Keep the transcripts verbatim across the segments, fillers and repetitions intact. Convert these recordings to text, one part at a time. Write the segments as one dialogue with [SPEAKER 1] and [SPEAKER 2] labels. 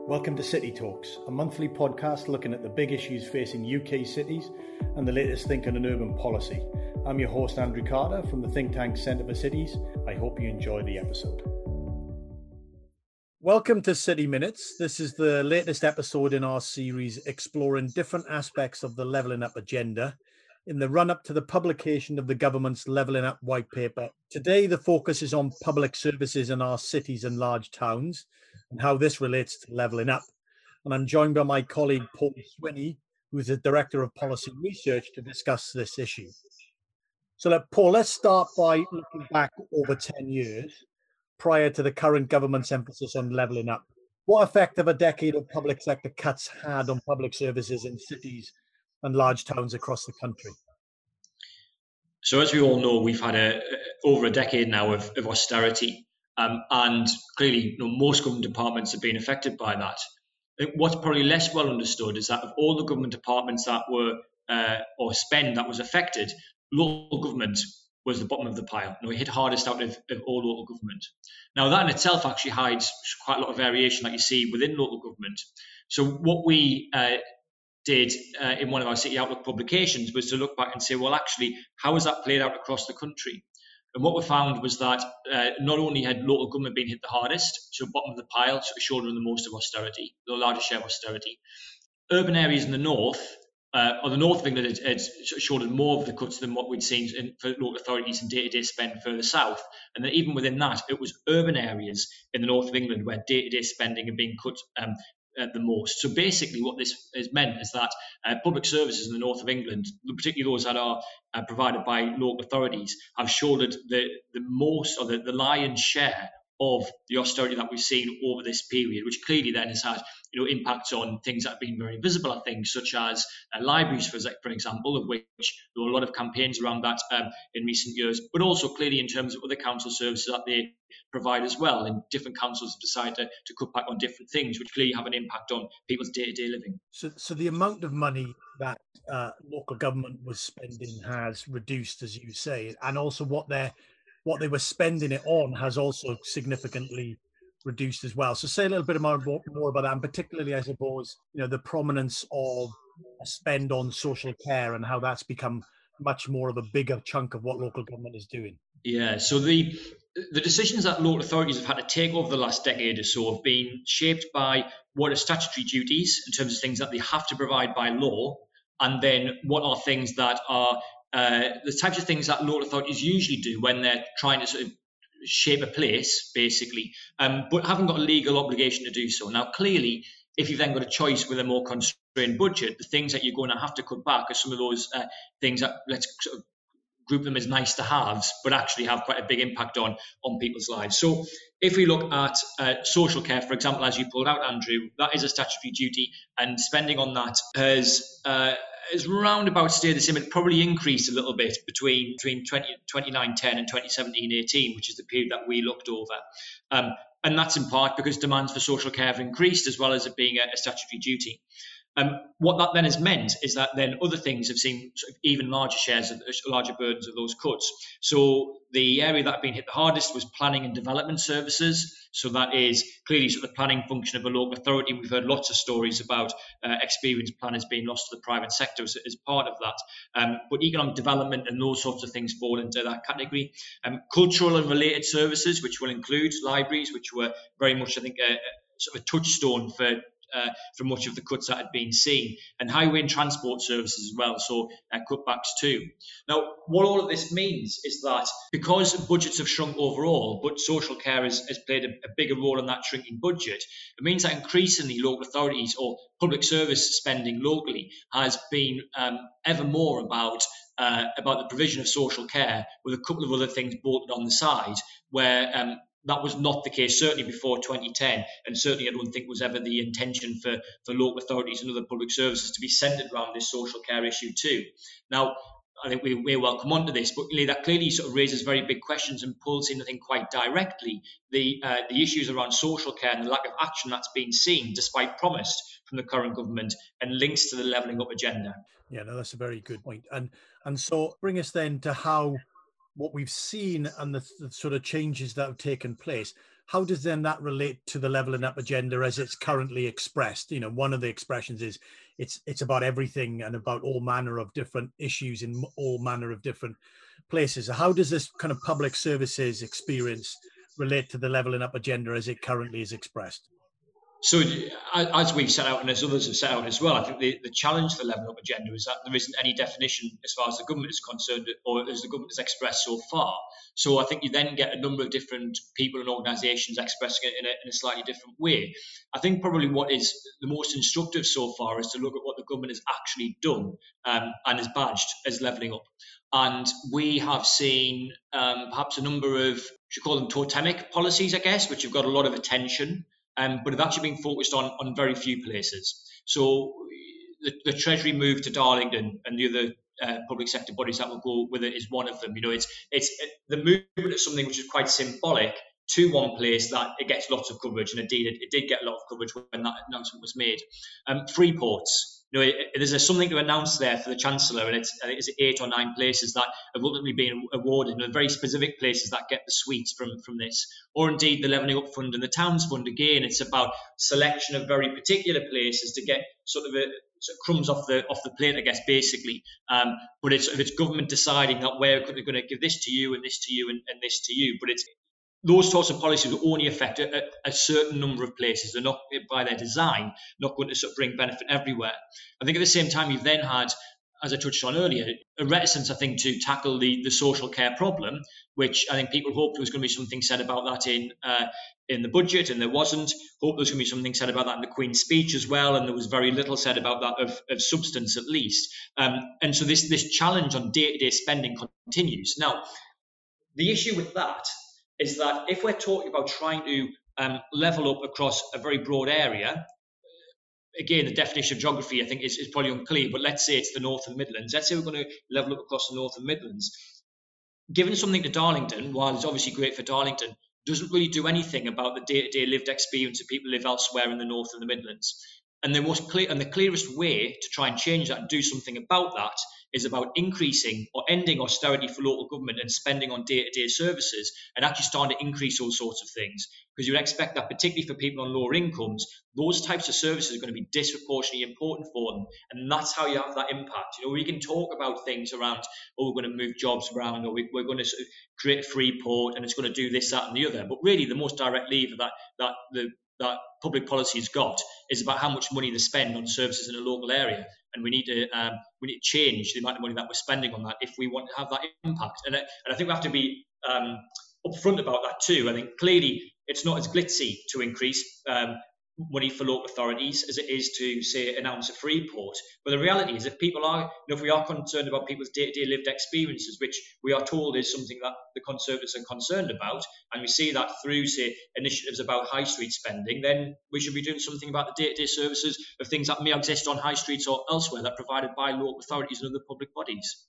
[SPEAKER 1] Welcome to City Talks, a monthly podcast looking at the big issues facing U K cities and the latest thinking on urban policy. I'm your host, Andrew Carter, from the think tank Centre for Cities. I hope you enjoy the episode. Welcome to City Minutes. This is the latest episode in our series exploring different aspects of the Levelling Up agenda in the run-up to the publication of the government's Levelling Up white paper. Today, the focus is on public services in our cities and large towns and how this relates to levelling up. And I'm joined by my colleague, Paul Swinney, who is the Director of Policy Research, to discuss this issue. So, let, Paul, let's start by looking back over ten years prior to the current government's emphasis on levelling up. What effect have a decade of public sector cuts had on public services in cities and large towns across the country?
[SPEAKER 2] So as we all know, we've had a, over a decade now of, of austerity, um, and clearly, you know, most government departments have been affected by that. I think what's probably less well understood is that of all the government departments that were, uh, or spend that was affected, local government was the bottom of the pile. You know, it hit hardest out of, of all local government. Now, that in itself actually hides quite a lot of variation that you see within local government. So what we uh, did uh, in one of our City Outlook publications was to look back and say, well, actually, how has that played out across the country? And what we found was that uh, not only had local government been hit the hardest, so bottom of the pile, so shouldering the most of austerity, the largest share of austerity, urban areas in the north, uh, or the north of England, had, had shouldered more of the cuts than what we'd seen in, for local authorities and day-to-day spend further south. And then even within that, it was urban areas in the north of England where day-to-day spending had been cut um, at the most. So basically what this has meant is that uh, public services in the north of England, particularly those that are uh, provided by local authorities, have shouldered the, the most, or the, the lion's share of the austerity that we've seen over this period, which clearly then has had, you know, impacts on things that have been very visible, I think, such as uh, libraries, for, for example, of which there were a lot of campaigns around that um, in recent years, but also clearly in terms of other council services that they provide as well. And different councils have decided to, to cut back on different things, which clearly have an impact on people's day-to-day living.
[SPEAKER 1] So, so the amount of money that uh, local government was spending has reduced, as you say, and also what they're what they were spending it on has also significantly reduced as well. So say a little bit more, more about that, and particularly, I suppose, you know, the prominence of a spend on social care and how that's become much more of a bigger chunk of what local government is doing.
[SPEAKER 2] Yeah, so the the decisions that local authorities have had to take over the last decade or so have been shaped by what are statutory duties in terms of things that they have to provide by law, and then what are things that are uh, the types of things that local authorities usually do when they're trying to sort of shape a place, basically, um, but haven't got a legal obligation to do so. Now, clearly, if you've then got a choice with a more constrained budget, the things that you're going to have to cut back are some of those uh, things that, let's sort of group them as nice to haves, but actually have quite a big impact on, on people's lives. So if we look at uh, social care, for example, as you pulled out, Andrew, that is a statutory duty, and spending on that has uh, has roundabout stayed the same. It probably increased a little bit between between twenty-nine ten and twenty seventeen eighteen, which is the period that we looked over. Um, and that's in part because demands for social care have increased, as well as it being a, a statutory duty. Um, what that then has meant is that then other things have seen sort of even larger shares, of larger burdens of those cuts. So the area that had been hit the hardest was planning and development services. So that is clearly sort of the planning function of a local authority. We've heard lots of stories about uh, experienced planners being lost to the private sector as, as part of that. Um, but economic development and those sorts of things fall into that category. Um, cultural and related services, which will include libraries, which were very much, I think, a, a sort of a touchstone for Uh, for much of the cuts that had been seen, and highway and transport services as well, so uh, cutbacks too. Now, what all of this means is that because budgets have shrunk overall, but social care has, has played a, a bigger role in that shrinking budget, it means that increasingly local authorities or public service spending locally has been um, ever more about uh, about the provision of social care, with a couple of other things bolted on the side, where um, that was not the case, certainly before twenty ten, and certainly I don't think was ever the intention for, for local authorities and other public services to be centred around this social care issue too. Now, I think we may well come on to this, but that clearly sort of raises very big questions and pulls in, I think, quite directly the uh, the issues around social care and the lack of action that's been seen, despite promised, from the current government, and links to the levelling up agenda.
[SPEAKER 1] Yeah, no, that's a very good point. And and so bring us then to how what we've seen and the, the sort of changes that have taken place, how does then that relate to the levelling up agenda as it's currently expressed? You know, one of the expressions is it's it's about everything and about all manner of different issues in all manner of different places. How does this kind of public services experience relate to the levelling up agenda as it currently is expressed?
[SPEAKER 2] So, as we've set out and as others have set out as well, I think the, the challenge for the level up agenda is that there isn't any definition as far as the government is concerned, or as the government has expressed so far. So I think you then get a number of different people and organisations expressing it in a, in a slightly different way. I think probably what is the most instructive so far is to look at what the government has actually done um, and has badged as levelling up. And we have seen um, perhaps a number of, should call them totemic policies, I guess, which have got a lot of attention. Um, but have actually been focused on, on very few places. So the, the Treasury move to Darlington and the other uh, public sector bodies that will go with it is one of them. You know, it's it's it, the movement of something which is quite symbolic to one place that it gets lots of coverage, and indeed it, it did get a lot of coverage when that announcement was made. Um, free ports. You know, it, it, there's a, something to announce there for the Chancellor, and it's, I think it's eight or nine places that have ultimately been awarded, and very specific places that get the sweets from, from this. Or indeed the Levelling Up Fund and the Towns Fund. Again, it's about selection of very particular places to get sort of a sort of crumbs off the off the plate, I guess, basically. Um, but it's it's government deciding that we're going to give this to you and this to you and, and this to you. But it's those sorts of policies will only affect a, a certain number of places. They're not, by their design, not going to sort of bring benefit everywhere. I think at the same time, you've then had, as I touched on earlier, a reticence, I think, to tackle the, the social care problem, which I think people hoped there was going to be something said about that in uh, in the budget, and there wasn't. Hoped there was going to be something said about that in the Queen's speech as well, and there was very little said about that of, of substance, at least. Um, and so this this challenge on day-to-day spending continues. Now, the issue with that is that if we're talking about trying to um, level up across a very broad area, again, the definition of geography, I think, is, is probably unclear, but let's say it's the North and Midlands. Let's say we're going to level up across the North and Midlands. Giving something to Darlington, while it's obviously great for Darlington, doesn't really do anything about the day-to-day lived experience of people who live elsewhere in the North and the Midlands. And the most clear and the clearest way to try and change that and do something about that is about increasing or ending austerity for local government and spending on day-to-day services, and actually starting to increase all sorts of things. Because you would expect that, particularly for people on lower incomes, those types of services are going to be disproportionately important for them. And that's how you have that impact. You know, we can talk about things around, oh, we're going to move jobs around, or we, we're going to sort of create a free port, and it's going to do this, that, and the other. But really, the most direct lever that that the that public policy has got is about how much money they spend on services in a local area, and we need to um, we need to change the amount of money that we're spending on that if we want to have that impact. And, and I think we have to be um, upfront about that too. I think clearly it's not as glitzy to increase um, money for local authorities as it is to, say, announce a free port. But the reality is, if people are, you know, if we are concerned about people's day-to-day lived experiences, which we are told is something that the Conservatives are concerned about, and we see that through, say, initiatives about high street spending, then we should be doing something about the day-to-day services of things that may exist on high streets or elsewhere that are provided by local authorities and other public bodies.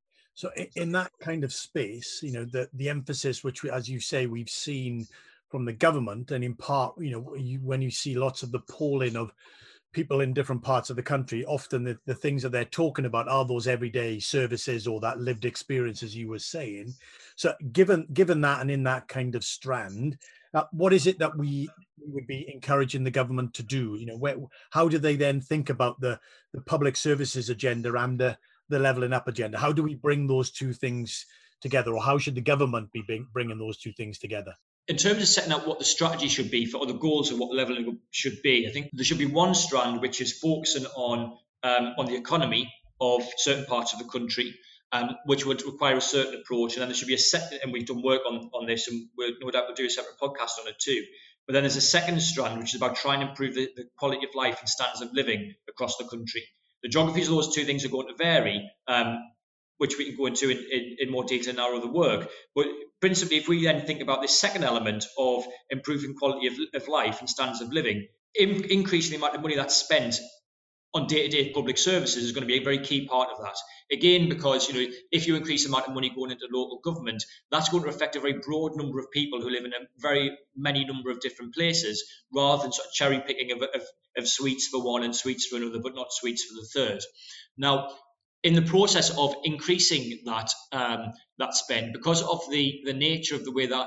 [SPEAKER 1] So in that kind of space, you know, the, the emphasis, which, we, as you say, we've seen from the government, and in part, you know, you, when you see lots of the polling of people in different parts of the country, often the, the things that they're talking about are those everyday services or that lived experience, as you were saying. So given given that, and in that kind of strand, uh, what is it that we would be encouraging the government to do? You know, where, how do they then think about the, the public services agenda and the, the levelling up agenda? How do we bring those two things together, or how should the government be bringing those two things together?
[SPEAKER 2] In terms of setting out what the strategy should be for, or the goals of what levelling up should be, I think there should be one strand which is focusing on um, on the economy of certain parts of the country, um, which would require a certain approach. And then there should be a second, and we've done work on, on this, and we'll, no doubt we'll do a separate podcast on it too. But then there's a second strand, which is about trying to improve the, the quality of life and standards of living across the country. The geographies of those two things are going to vary, um, which we can go into in, in, in more detail in our other work. But principally, if we then think about this second element of improving quality of, of life and standards of living, in, increasing the amount of money that's spent on day-to-day public services is going to be a very key part of that. Again, because, you know, if you increase the amount of money going into local government, that's going to affect a very broad number of people who live in a very many number of different places, rather than sort of cherry picking of, of, of sweets for one and sweets for another, but not sweets for the third. Now, in the process of increasing that um, that spend, because of the, the nature of the way that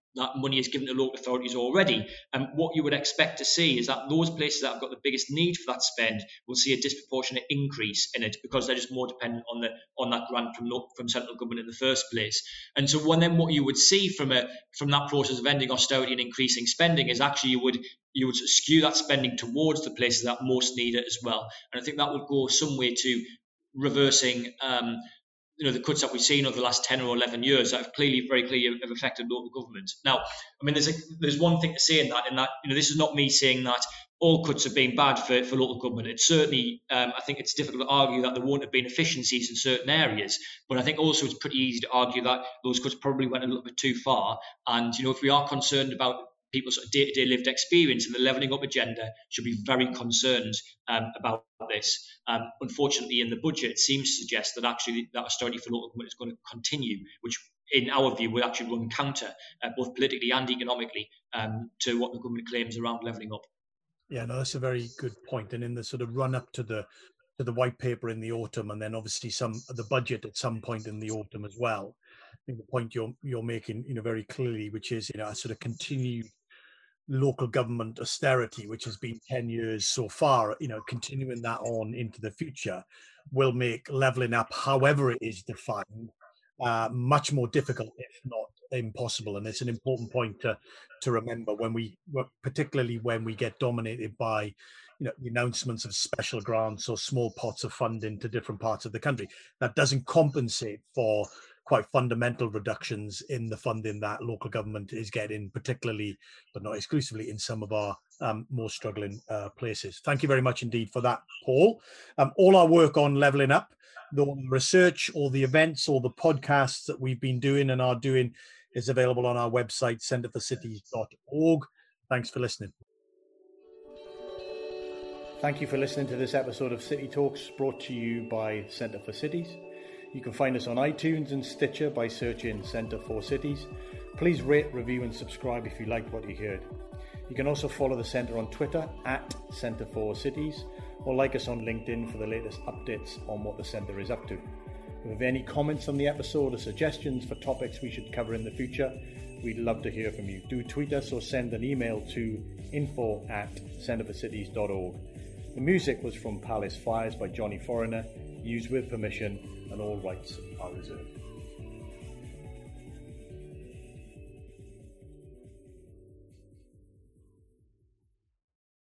[SPEAKER 2] that money is given to local authorities already. And what you would expect to see is that those places that have got the biggest need for that spend will see a disproportionate increase in it, because they're just more dependent on the on that grant from from central government in the first place. And so when then what you would see from a from that process of ending austerity and increasing spending is actually you would you would skew that spending towards the places that most need it as well. And I think that would go some way to reversing um, you know, the cuts that we've seen over the last ten or eleven years that have clearly, very clearly have affected local government. Now, I mean, there's a, there's one thing to say in that, in that, you know, this is not me saying that all cuts have been bad for, for local government. It's certainly, um, I think it's difficult to argue that there won't have been efficiencies in certain areas, but I think also it's pretty easy to argue that those cuts probably went a little bit too far. And, you know, if we are concerned about people's sort of day-to-day lived experience, and the levelling up agenda should be very concerned um, about this. Um, unfortunately, in the budget, it seems to suggest that actually that austerity for local government is going to continue, which in our view will actually run counter, uh, both politically and economically, um, to what the government claims around levelling up.
[SPEAKER 1] Yeah, no, that's a very good point. And in the sort of run up to the to the white paper in the autumn, and then obviously some the budget at some point in the autumn as well, I think the point you're you're making, you know, very clearly, which is, you know, a sort of continued local government austerity, which has been ten years so far, you know, continuing that on into the future will make levelling up, however it is defined, uh, much more difficult, if not impossible. And it's an important point to to remember when we, particularly when we get dominated by, you know, the announcements of special grants or small pots of funding to different parts of the country. That doesn't compensate for quite fundamental reductions in the funding that local government is getting, particularly, but not exclusively, in some of our um, more struggling uh, places. Thank you very much indeed for that, Paul. Um, all our work on levelling up, the research, all the events, all the podcasts that we've been doing and are doing is available on our website, centre for cities dot org. Thanks for listening. Thank you for listening to this episode of City Talks, brought to you by Centre for Cities. You can find us on iTunes and Stitcher by searching Centre for Cities. Please rate, review and subscribe if you liked what you heard. You can also follow the Centre on Twitter at Centre for Cities, or like us on LinkedIn for the latest updates on what the Centre is up to. If you have any comments on the episode or suggestions for topics we should cover in the future, we'd love to hear from you. Do tweet us or send an email to info at centre for cities dot org. The music was from Palace Fires by Johnny Foreigner, used with permission, and all rights are reserved.